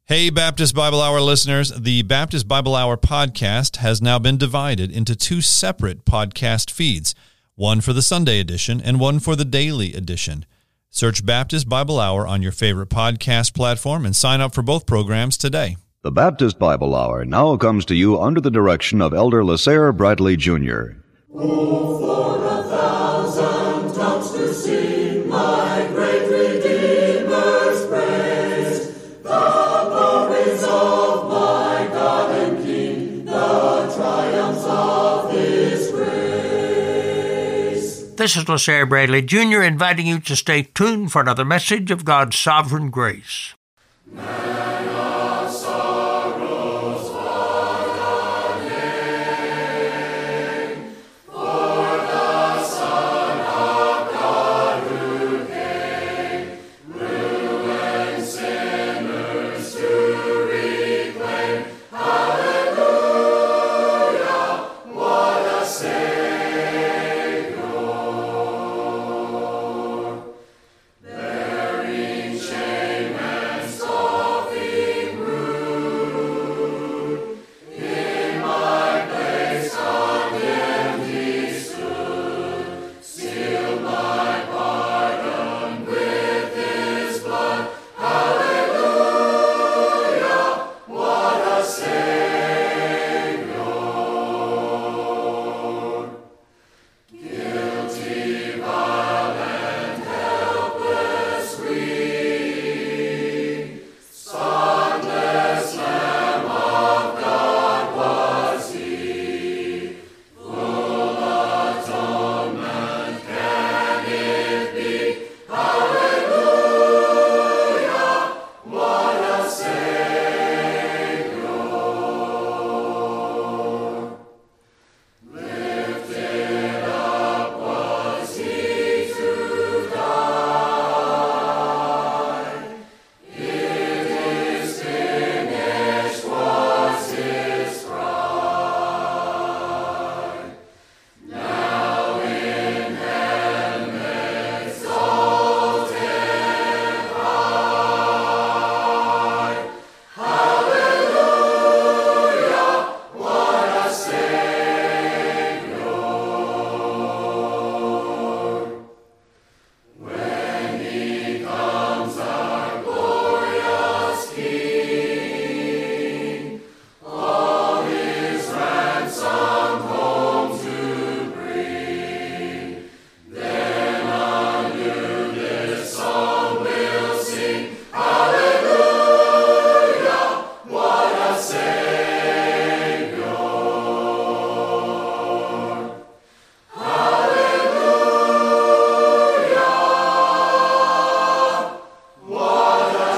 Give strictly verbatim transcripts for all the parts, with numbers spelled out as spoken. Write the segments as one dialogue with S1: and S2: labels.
S1: Hey, Baptist Bible Hour listeners. The Baptist Bible Hour podcast has now been divided into two separate podcast feeds, one for the Sunday edition and one for the daily edition. Search Baptist Bible Hour on your favorite podcast platform and sign up for both programs today.
S2: The Baptist Bible Hour now comes to you under the direction of Elder LaSair Bradley Junior
S3: Oh, for a thousand tongues to sing my great Redeemer's praise, the glories of my God and King, the triumphs of His grace.
S4: This is LaSair Bradley Junior inviting you to stay tuned for another message of God's sovereign grace.
S3: Man of sorrows, what a name, for the Son of God who came, ruined sinners to reclaim. Hallelujah, what a Savior, bearing shame and scoffing rude, in my place condemned He stood, sealed my pardon with His blood. Hallelujah, what a Savior, guilty, vile, and helpless we, spotless Lamb of God was He, full atonement can it be. Hallelujah, what a Savior, lifted up was He to die. It is finished was His cry. Now in heaven exalted high. Hallelujah, what a Savior. When He comes, our glorious King, all His ransomed home to bring, then anew this song we'll sing. Hallelujah, what a Savior. Hallelujah, what a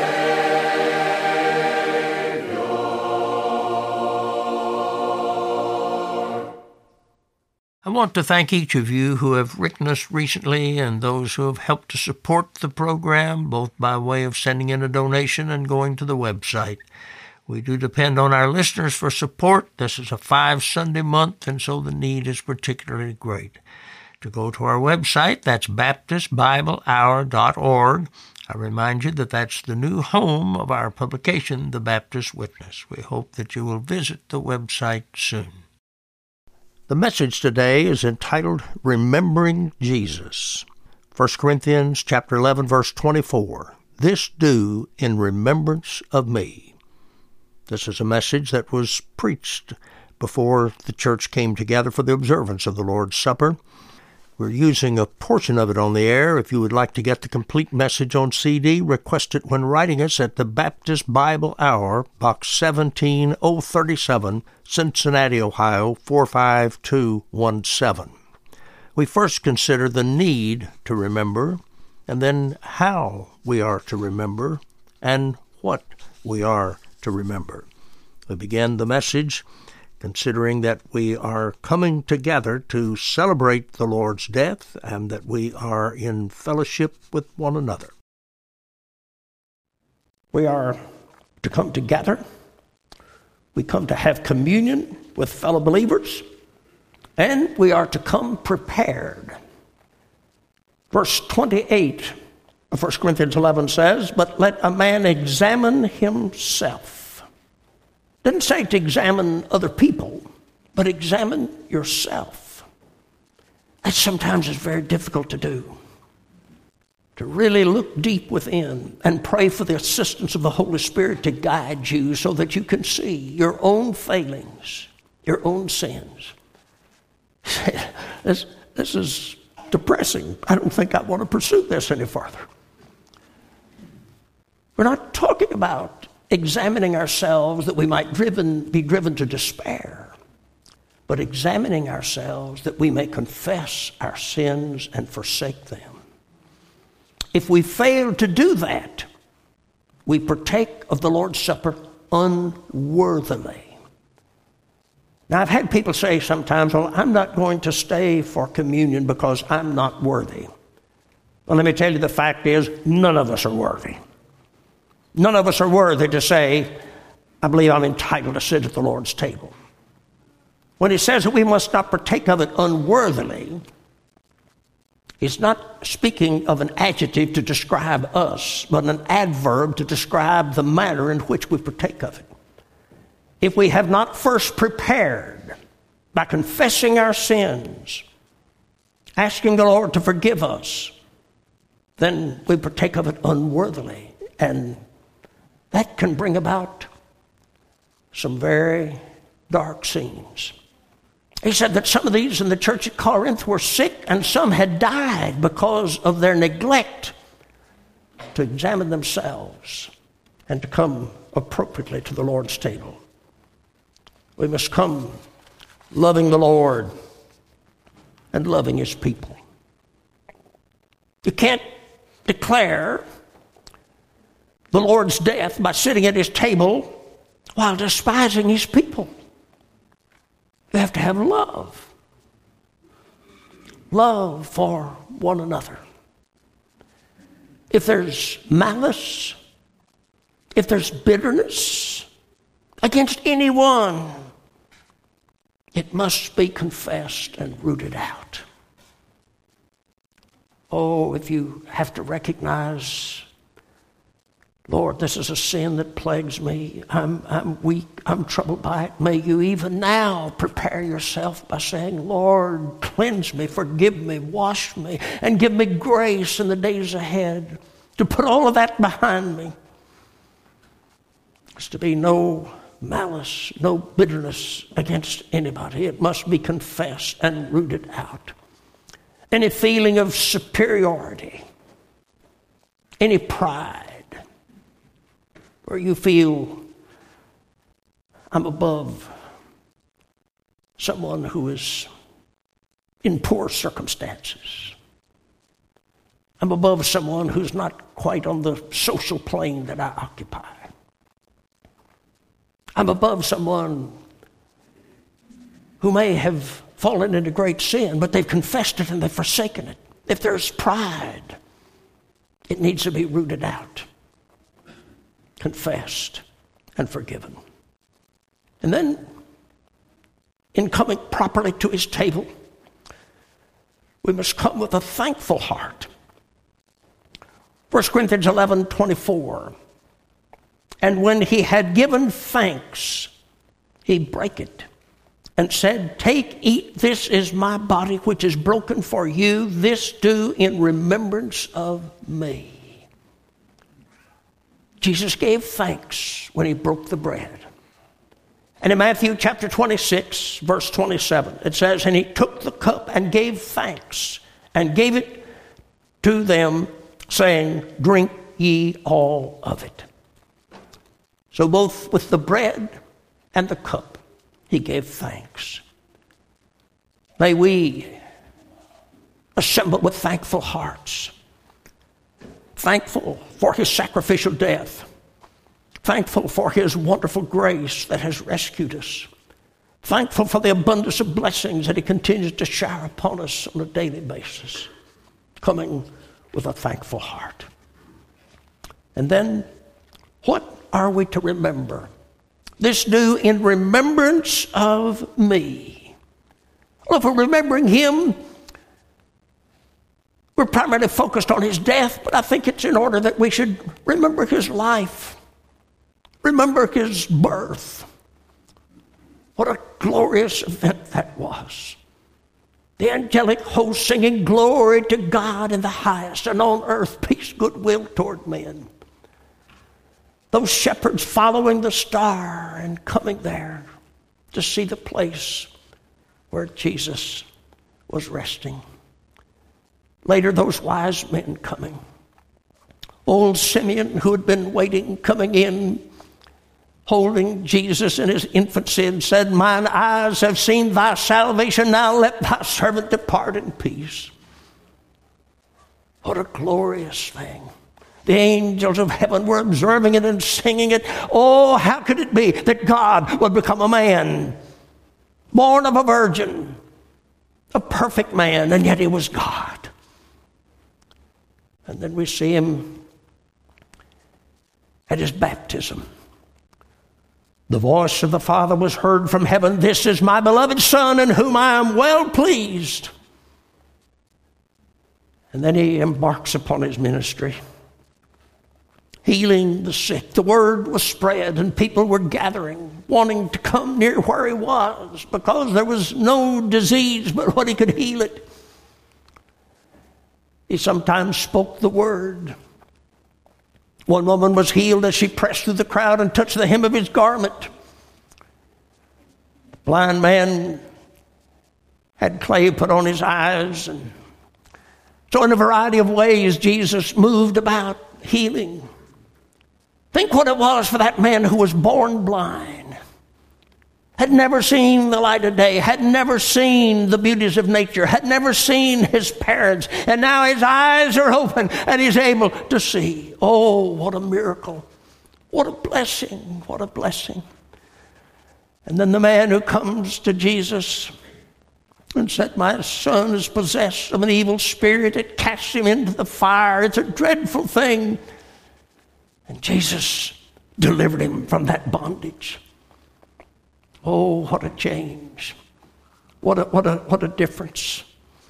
S3: Savior.
S4: I want to thank each of you who have written us recently and those who have helped to support the program, both by way of sending in a donation and going to the website. We do depend on our listeners for support. This is a five-Sunday month, and so the need is particularly great. To go to our website, that's baptist bible hour dot org. I remind you that that's the new home of our publication, The Baptist Witness. We hope that you will visit the website soon. The message today is entitled Remembering Jesus. First Corinthians chapter eleven, verse twenty-four. This do in remembrance of me. This is a message that was preached before the church came together for the observance of the Lord's Supper. We're using a portion of it on the air. If you would like to get the complete message on C D, request it when writing us at the Baptist Bible Hour, Box seventeen oh thirty-seven, Cincinnati, Ohio, four five two one seven. We first consider the need to remember, and then how we are to remember, and what we are to remember. We begin the message considering that we are coming together to celebrate the Lord's death and that we are in fellowship with one another. We are to come together. We come to have communion with fellow believers, and we are to come prepared. Verse twenty-eight First Corinthians eleven says, but let a man examine himself. Didn't say to examine other people, but examine yourself. That sometimes is very difficult to do. To really look deep within and pray for the assistance of the Holy Spirit to guide you so that you can see your own failings, your own sins. This, this is depressing. I don't think I want to pursue this any farther. We're not talking about examining ourselves that we might driven, be driven to despair, but examining ourselves that we may confess our sins and forsake them. If we fail to do that, we partake of the Lord's Supper unworthily. Now, I've had people say sometimes, well, I'm not going to stay for communion because I'm not worthy. Well, let me tell you, the fact is, none of us are worthy. None of us are worthy to say, I believe I'm entitled to sit at the Lord's table. When he says that we must not partake of it unworthily, he's not speaking of an adjective to describe us, but an adverb to describe the manner in which we partake of it. If we have not first prepared by confessing our sins, asking the Lord to forgive us, then we partake of it unworthily. And that can bring about some very dark scenes. He said that some of these in the church at Corinth were sick and some had died because of their neglect to examine themselves and to come appropriately to the Lord's table. We must come loving the Lord and loving his people. You can't declare the Lord's death by sitting at his table while despising his people. You have to have love. Love for one another. If there's malice, if there's bitterness against anyone, it must be confessed and rooted out. Oh, if you have to recognize, Lord, this is a sin that plagues me. I'm, I'm weak. I'm troubled by it. May you even now prepare yourself by saying, Lord, cleanse me, forgive me, wash me, and give me grace in the days ahead to put all of that behind me. There's to be no malice, no bitterness against anybody. It must be confessed and rooted out. Any feeling of superiority, any pride, where you feel I'm above someone who is in poor circumstances. I'm above someone who's not quite on the social plane that I occupy. I'm above someone who may have fallen into great sin, but they've confessed it and they've forsaken it. If there's pride, it needs to be rooted out, confessed, and forgiven. And then, in coming properly to his table, we must come with a thankful heart. First Corinthians eleven twenty-four. And when he had given thanks, he brake it and said, take, eat, this is my body which is broken for you. This do in remembrance of me. Jesus gave thanks when he broke the bread. And in Matthew chapter twenty-six, verse twenty-seven, it says, and he took the cup and gave thanks and gave it to them, saying, drink ye all of it. So both with the bread and the cup, he gave thanks. May we assemble with thankful hearts, thankful for his sacrificial death, thankful for his wonderful grace that has rescued us, thankful for the abundance of blessings that he continues to shower upon us on a daily basis, coming with a thankful heart. And then, what are we to remember? This do in remembrance of me. Well, if we're remembering him, We're primarily focused on his death, but I think it's in order that we should remember his life, remember his birth. What a glorious event that was. The angelic host singing glory to God in the highest, and on earth peace, goodwill toward men. Those shepherds following the star and coming there to see the place where Jesus was resting. Later, those wise men coming. Old Simeon, who had been waiting, coming in, holding Jesus in his infancy, and said, mine eyes have seen thy salvation, now let thy servant depart in peace. What a glorious thing. The angels of heaven were observing it and singing it. Oh, how could it be that God would become a man, born of a virgin, a perfect man, and yet he was God. And then we see him at his baptism. The voice of the Father was heard from heaven, this is my beloved Son in whom I am well pleased. And then he embarks upon his ministry, healing the sick. The word was spread and people were gathering, wanting to come near where he was because there was no disease but what he could heal it. He sometimes spoke the word. One woman was healed as she pressed through the crowd and touched the hem of his garment. The blind man had clay put on his eyes. And so in a variety of ways, Jesus moved about healing. Think what it was for that man who was born blind, had never seen the light of day, had never seen the beauties of nature, had never seen his parents, and now his eyes are open and he's able to see. Oh, what a miracle. What a blessing. What a blessing. And then the man who comes to Jesus and said, my son is possessed of an evil spirit. It casts him into the fire. It's a dreadful thing. And Jesus delivered him from that bondage. Oh, what a change. What a, what a, what a difference.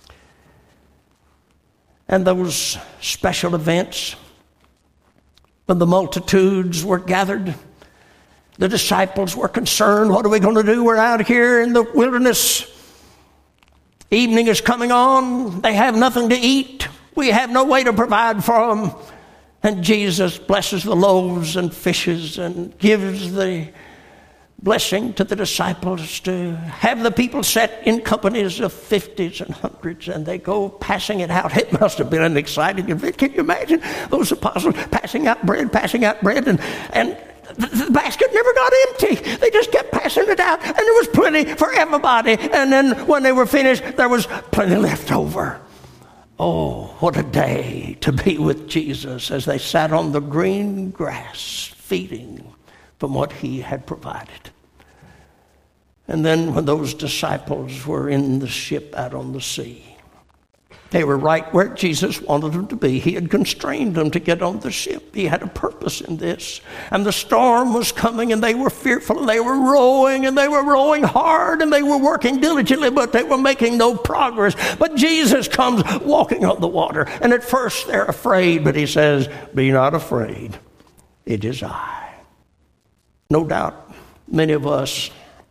S4: And those special events, when the multitudes were gathered, the disciples were concerned. What are we going to do? We're out here in the wilderness. Evening is coming on. They have nothing to eat. We have no way to provide for them. And Jesus blesses the loaves and fishes and gives the blessing to the disciples to have the people set in companies of fifties and hundreds, and they go passing it out. It must have been an exciting event. Can you imagine those apostles passing out bread, passing out bread, and, and the, the basket never got empty. They just kept passing it out, and there was plenty for everybody. And then when they were finished, there was plenty left over. Oh, what a day to be with Jesus as they sat on the green grass feeding from what he had provided. And then when those disciples were in the ship out on the sea, they were right where Jesus wanted them to be. He had constrained them to get on the ship. He had a purpose in this. And the storm was coming, and they were fearful, and they were rowing, and they were rowing hard, and they were working diligently, but they were making no progress. But Jesus comes walking on the water, and at first they're afraid, but he says, be not afraid. It is I. No doubt many of us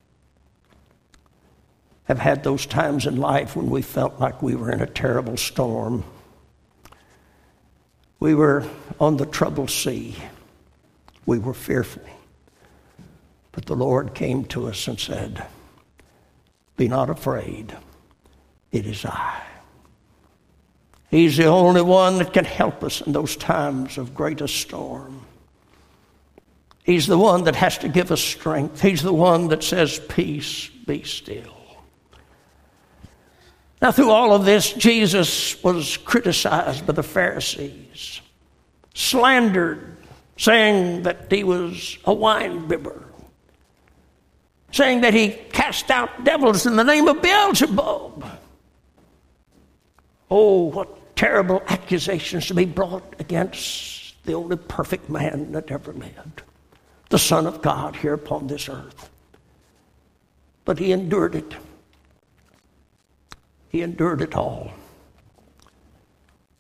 S4: have had those times in life when we felt like we were in a terrible storm. We were on the troubled sea. We were fearful. But the Lord came to us and said, be not afraid. It is I. He's the only one that can help us in those times of greatest storm. He's the one that has to give us strength. He's the one that says, peace, be still. Now, through all of this, Jesus was criticized by the Pharisees, slandered, saying that he was a wine bibber, saying that he cast out devils in the name of Beelzebub. Oh, what terrible accusations to be brought against the only perfect man that ever lived, the Son of God here upon this earth. But he endured it. He endured it all.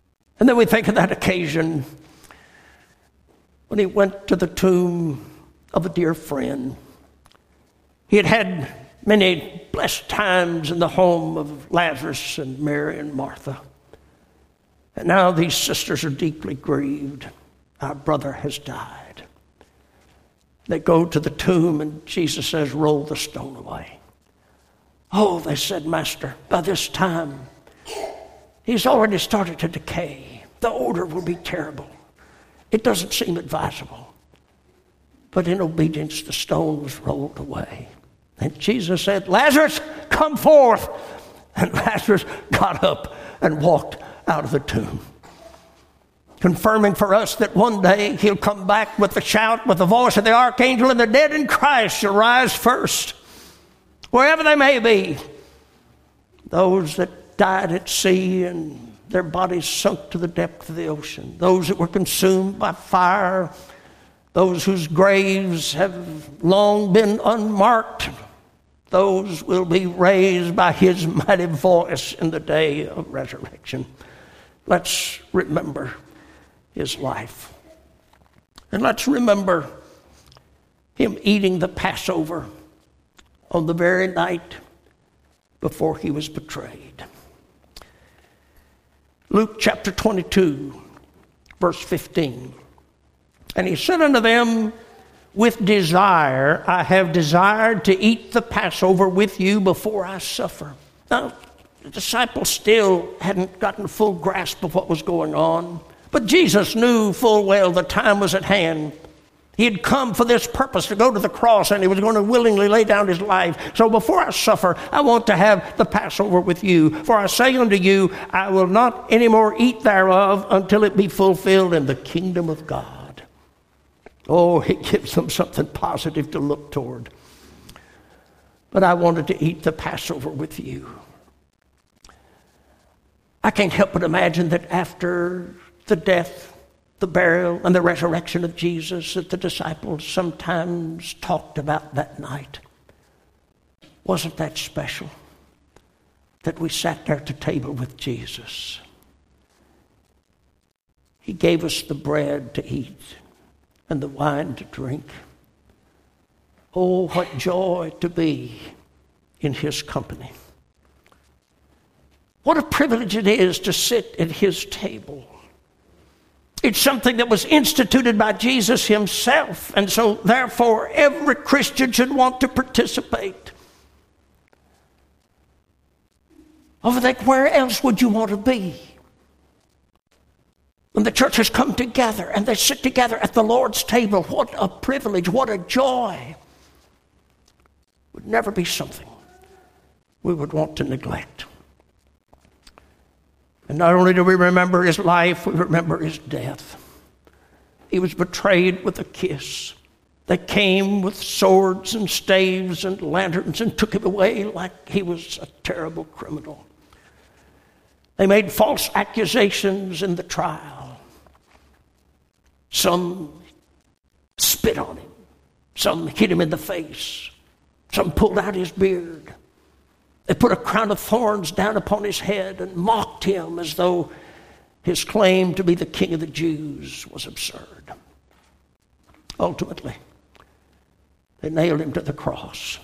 S4: And then we think of that occasion when he went to the tomb of a dear friend. He had had many blessed times in the home of Lazarus and Mary and Martha. And now these sisters are deeply grieved. Our brother has died. They go to the tomb and Jesus says, roll the stone away. Oh, they said, Master, by this time, he's already started to decay. The odor will be terrible. It doesn't seem advisable. But in obedience, the stone was rolled away. And Jesus said, Lazarus, come forth. And Lazarus got up and walked out of the tomb, confirming for us that one day he'll come back with the shout, with the voice of the archangel, and the dead in Christ shall rise first, wherever they may be. Those that died at sea and their bodies sunk to the depth of the ocean, those that were consumed by fire, those whose graves have long been unmarked, those will be raised by his mighty voice in the day of resurrection. Let's remember his life. And let's remember him eating the Passover on the very night before he was betrayed. Luke chapter twenty-two, verse fifteen. And he said unto them, with desire I have desired to eat the Passover with you before I suffer. Now, the disciples still hadn't gotten a full grasp of what was going on. But Jesus knew full well the time was at hand. He had come for this purpose, to go to the cross, and he was going to willingly lay down his life. So before I suffer, I want to have the Passover with you. For I say unto you, I will not any more eat thereof until it be fulfilled in the kingdom of God. Oh, it gives them something positive to look toward. But I wanted to eat the Passover with you. I can't help but imagine that after the death, the burial, and the resurrection of Jesus, that the disciples sometimes talked about that night. Wasn't that special that we sat there at the table with Jesus? He gave us the bread to eat and the wine to drink. Oh, what joy to be in his company. What a privilege it is to sit at his table. It's something that was instituted by Jesus himself, and so therefore every Christian should want to participate. Over there, where else would you want to be? When the church has come together and they sit together at the Lord's table, what a privilege, what a joy. Would never be something we would want to neglect. And not only do we remember his life, we remember his death. He was betrayed with a kiss. They came with swords and staves and lanterns and took him away like he was a terrible criminal. They made false accusations in the trial. Some spit on him. Some hit him in the face. Some pulled out his beard. They put a crown of thorns down upon his head and mocked him as though his claim to be the king of the Jews was absurd. Ultimately, they nailed him to the cross.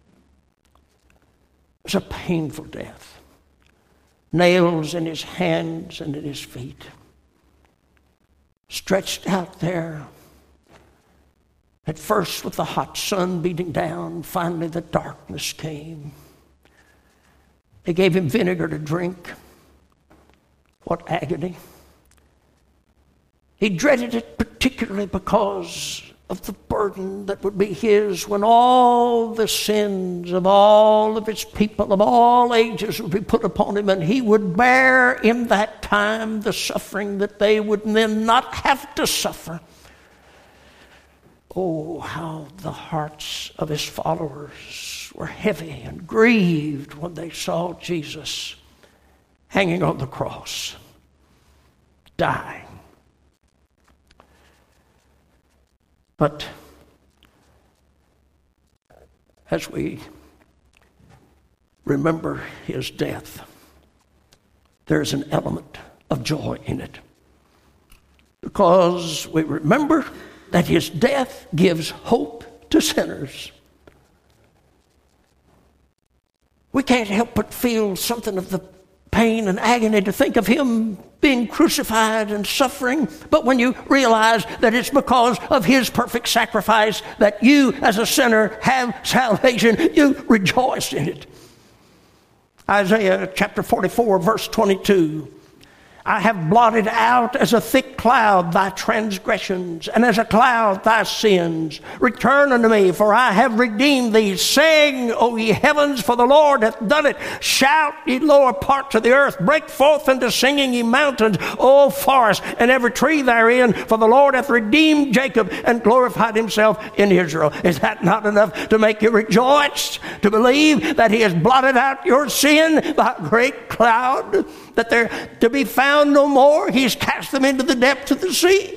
S4: It was a painful death. Nails in his hands and in his feet. Stretched out there. At first with the hot sun beating down, finally the darkness came. They gave him vinegar to drink. What agony. He dreaded it particularly because of the burden that would be his when all the sins of all of his people of all ages would be put upon him, and he would bear in that time the suffering that they would then not have to suffer. Oh, how the hearts of his followers were heavy and grieved when they saw Jesus hanging on the cross, dying. But as we remember his death, there's an element of joy in it. because we remember that his death gives hope to sinners. We can't help but feel something of the pain and agony to think of him being crucified and suffering. But when you realize that it's because of his perfect sacrifice that you as a sinner have salvation, you rejoice in it. Isaiah chapter forty-four, verse twenty-two. I have blotted out as a thick cloud thy transgressions, and as a cloud thy sins. Return unto me, for I have redeemed thee. Sing, O ye heavens, for the Lord hath done it. Shout, ye lower parts of the earth. Break forth into singing, ye mountains, O forest, and every tree therein. For the Lord hath redeemed Jacob and glorified himself in Israel. Is that not enough to make you rejoice? To believe that he has blotted out your sin by a great cloud? That they're to be found no more. He's cast them into the depths of the sea.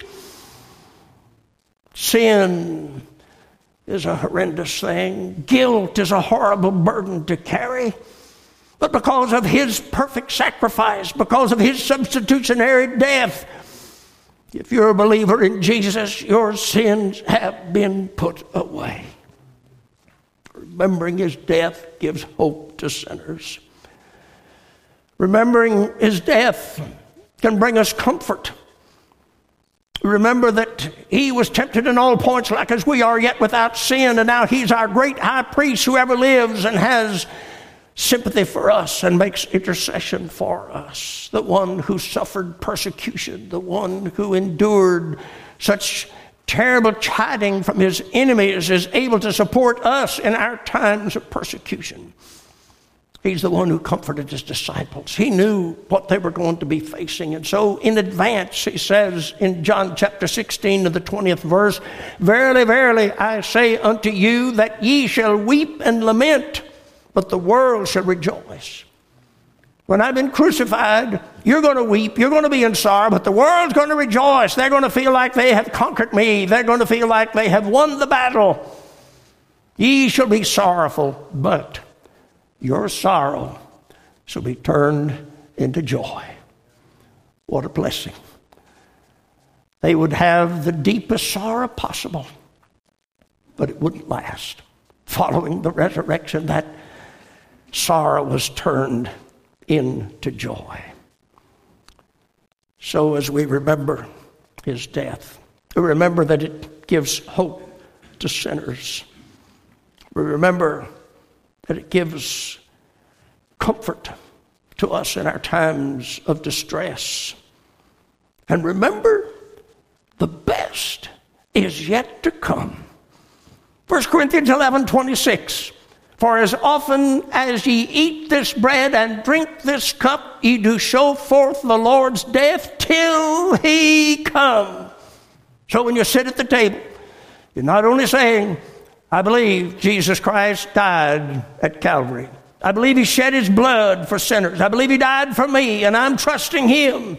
S4: Sin is a horrendous thing. Guilt is a horrible burden to carry. But because of his perfect sacrifice, because of his substitutionary death, if you're a believer in Jesus, your sins have been put away. Remembering his death gives hope to sinners. Remembering his death can bring us comfort. Remember that he was tempted in all points like as we are, yet without sin. And now he's our great high priest who ever lives and has sympathy for us and makes intercession for us. The one who suffered persecution, the one who endured such terrible chiding from his enemies is able to support us in our times of persecution. He's the one who comforted his disciples. He knew what they were going to be facing. And so in advance, he says in John chapter sixteen, of the twentieth verse, Verily, verily, I say unto you that ye shall weep and lament, but the world shall rejoice. When I've been crucified, you're going to weep, you're going to be in sorrow, but the world's going to rejoice. They're going to feel like they have conquered me. They're going to feel like they have won the battle. Ye shall be sorrowful, but your sorrow shall be turned into joy. What a blessing. They would have the deepest sorrow possible, but it wouldn't last. Following the resurrection, that sorrow was turned into joy. So as we remember his death, we remember that it gives hope to sinners. We remember that it gives comfort to us in our times of distress. And remember, the best is yet to come. First Corinthians eleven twenty-six. For as often as ye eat this bread and drink this cup, ye do show forth the Lord's death till he come. So when you sit at the table, you're not only saying, I believe Jesus Christ died at Calvary. I believe he shed his blood for sinners. I believe he died for me, and I'm trusting him.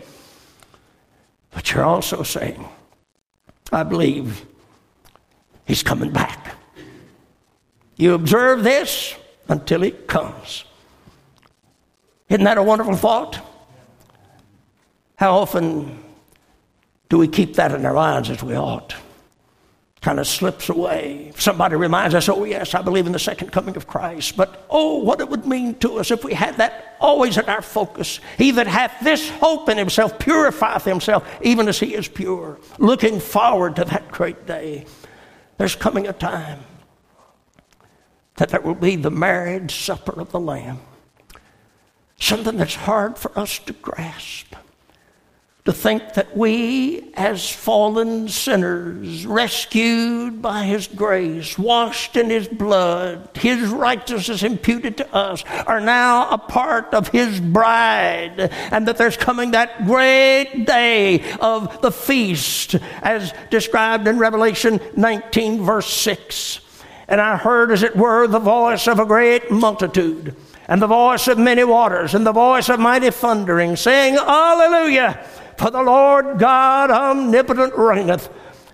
S4: But you're also saying, I believe he's coming back. You observe this until he comes. Isn't that a wonderful thought? How often do we keep that in our minds as we ought? Kind of slips away. Somebody reminds us, oh yes, I believe in the second coming of Christ. But oh, what it would mean to us if we had that always in our focus. He that hath this hope in himself purifieth himself, even as he is pure. Looking forward to that great day. There's coming a time that there will be the marriage supper of the Lamb. Something that's hard for us to grasp. To think that we, as fallen sinners, rescued by his grace, washed in his blood, his righteousness imputed to us, are now a part of his bride, and that there's coming that great day of the feast, as described in Revelation nineteen, verse six. And I heard, as it were, the voice of a great multitude, and the voice of many waters, and the voice of mighty thundering, saying, Alleluia! For the Lord God omnipotent reigneth.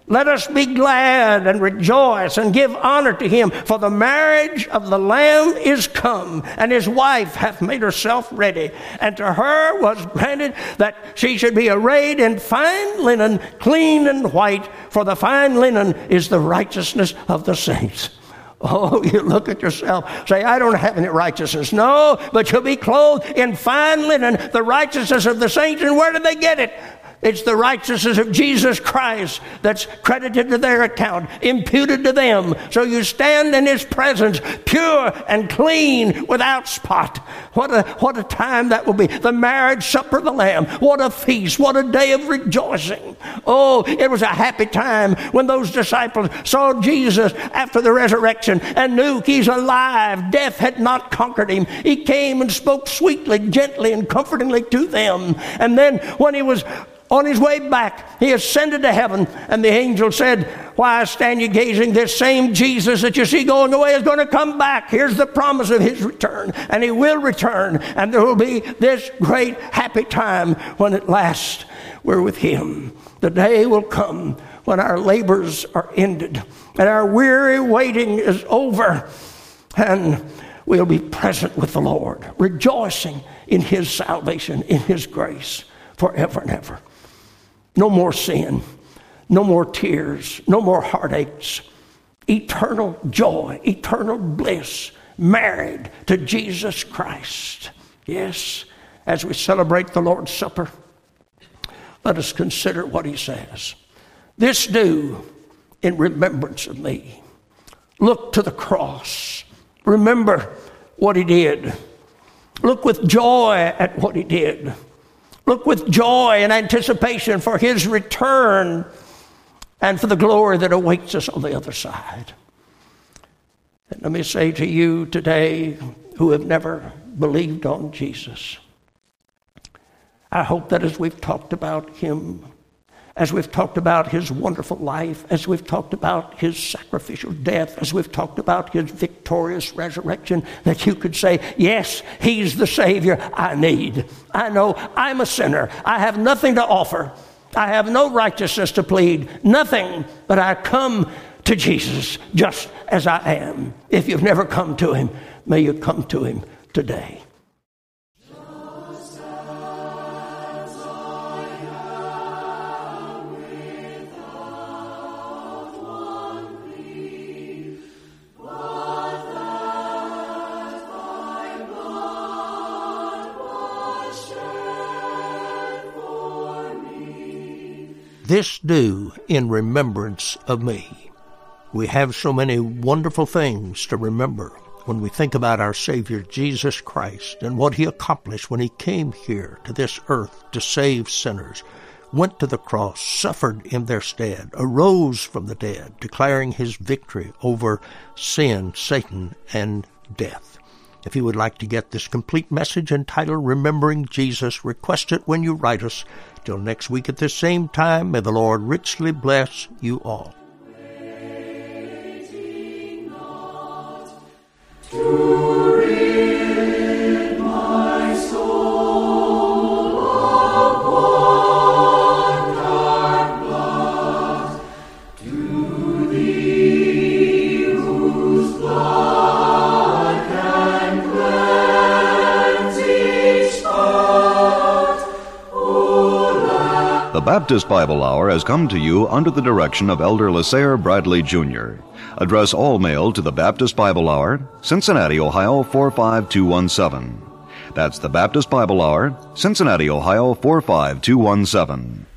S4: Let us be glad and rejoice and give honor to him, for the marriage of the Lamb is come, and his wife hath made herself ready. And to her was granted that she should be arrayed in fine linen, clean and white, for the fine linen is the righteousness of the saints. Oh, you look at yourself, say, I don't have any righteousness. No, but you'll be clothed in fine linen, the righteousness of the saints. And where did they get it? It's the righteousness of Jesus Christ that's credited to their account, imputed to them. So you stand in his presence, pure and clean, without spot. What a, what a time that will be. The marriage supper of the Lamb. What a feast. What a day of rejoicing. Oh, it was a happy time when those disciples saw Jesus after the resurrection and knew he's alive. Death had not conquered him. He came and spoke sweetly, gently, and comfortingly to them. And then when he was on his way back, he ascended to heaven, and the angel said, why stand you gazing? This same Jesus that you see going away is going to come back. Here's the promise of his return, and he will return, and there will be this great happy time when at last we're with him. The day will come when our labors are ended, and our weary waiting is over, and we'll be present with the Lord, rejoicing in his salvation, in his grace, forever and ever. No more sin, no more tears, no more heartaches. Eternal joy, eternal bliss, married to Jesus Christ. Yes, as we celebrate the Lord's Supper, let us consider what he says. This do in remembrance of me. Look to the cross. Remember what he did. Look with joy at what he did. Look with joy and anticipation for his return and for the glory that awaits us on the other side. And let me say to you today who have never believed on Jesus, I hope that as we've talked about him, as we've talked about his wonderful life, as we've talked about his sacrificial death, as we've talked about his victorious resurrection, that you could say, yes, he's the Savior I need. I know I'm a sinner. I have nothing to offer. I have no righteousness to plead, nothing, but I come to Jesus just as I am. If you've never come to him, may you come to him today. This do in remembrance of me. We have so many wonderful things to remember when we think about our Savior Jesus Christ and what he accomplished when he came here to this earth to save sinners, went to the cross, suffered in their stead, arose from the dead, declaring his victory over sin, Satan, and death. If you would like to get this complete message entitled Remembering Jesus, request it when you write us. Till next week at this same time, may the Lord richly bless you all.
S3: To rid my soul of one dark blot, to thee whose blood can cleanse each spot.
S2: The Baptist Bible Hour has come to you under the direction of Elder LaSalle Bradley Junior Address all mail to the Baptist Bible Hour, Cincinnati, Ohio four five two one seven. That's the Baptist Bible Hour, Cincinnati, Ohio four five two one seven.